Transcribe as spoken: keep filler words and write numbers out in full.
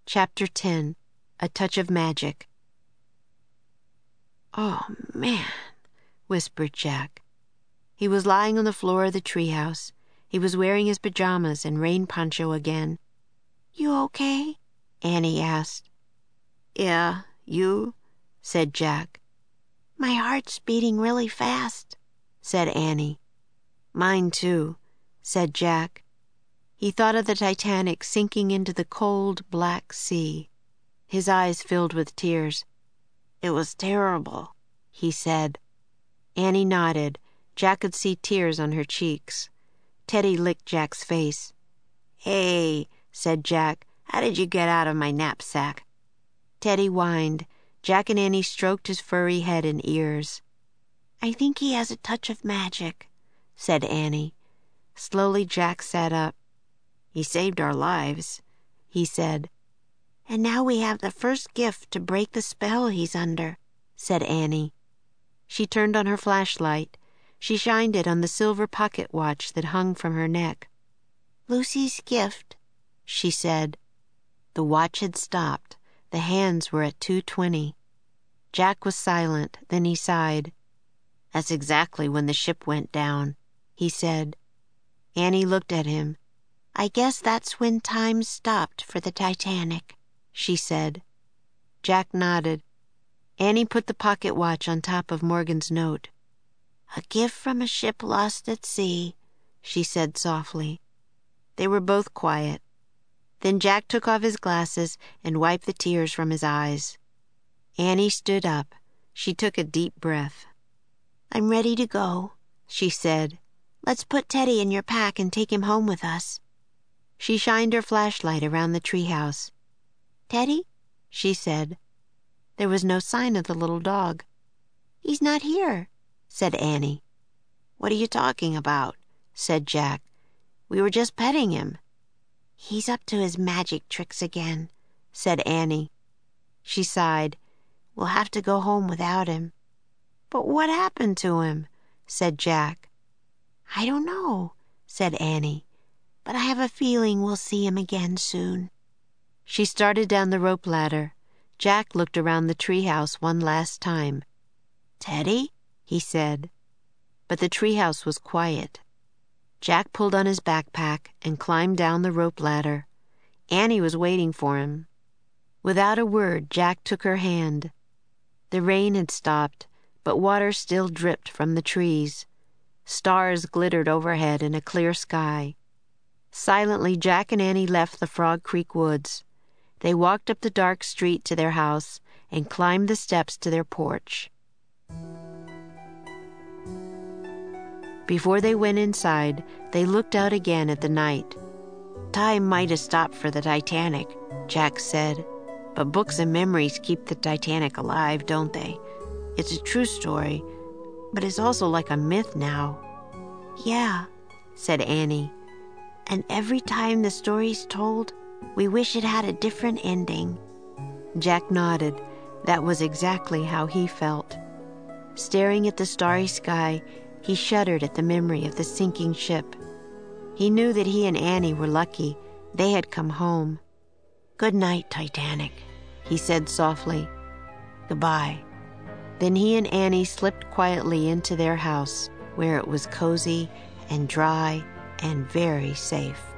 Chapter ten. A Touch of Magic. "Oh, man," whispered Jack. He was lying on the floor of the treehouse. He was wearing his pajamas and rain poncho again. "You okay?" Annie asked. "Yeah, you?" said Jack. "My heart's beating really fast," said Annie. "Mine too," said Jack. He thought of the Titanic sinking into the cold, black sea. His eyes filled with tears. "It was terrible," he said. Annie nodded. Jack could see tears on her cheeks. Teddy licked Jack's face. "Hey," said Jack, "how did you get out of my knapsack?" Teddy whined. Jack and Annie stroked his furry head and ears. "I think he has a touch of magic," said Annie. Slowly Jack sat up. "He saved our lives," he said. "And now we have the first gift to break the spell he's under," said Annie. She turned on her flashlight. She shined it on the silver pocket watch that hung from her neck. "Lucy's gift," she said. The watch had stopped. The hands were at two twenty. Jack was silent. Then he sighed. "That's exactly when the ship went down," he said. Annie looked at him. "I guess that's when time stopped for the Titanic," she said. Jack nodded. Annie put the pocket watch on top of Morgan's note. "A gift from a ship lost at sea," she said softly. They were both quiet. Then Jack took off his glasses and wiped the tears from his eyes. Annie stood up. She took a deep breath. "I'm ready to go," she said. "Let's put Teddy in your pack and take him home with us." She shined her flashlight around the treehouse. "Teddy?" she said. There was no sign of the little dog. "He's not here," said Annie. "What are you talking about?" said Jack. "We were just petting him." "He's up to his magic tricks again," said Annie. She sighed. "We'll have to go home without him." "But what happened to him?" said Jack. "I don't know," said Annie. "But I have a feeling we'll see him again soon." She started down the rope ladder. Jack looked around the treehouse one last time. "Teddy?" he said. But the treehouse was quiet. Jack pulled on his backpack and climbed down the rope ladder. Annie was waiting for him. Without a word, Jack took her hand. The rain had stopped, but water still dripped from the trees. Stars glittered overhead in a clear sky. Silently, Jack and Annie left the Frog Creek woods. They walked up the dark street to their house and climbed the steps to their porch. Before they went inside, they looked out again at the night. "Time might have stopped for the Titanic," Jack said. "But books and memories keep the Titanic alive, don't they? It's a true story, but it's also like a myth now." "Yeah," said Annie. "And every time the story's told, we wish it had a different ending." Jack nodded. That was exactly how he felt. Staring at the starry sky, he shuddered at the memory of the sinking ship. He knew that he and Annie were lucky. They had come home. "Good night, Titanic," he said softly. "Goodbye." Then he and Annie slipped quietly into their house, where it was cozy and dry and very safe.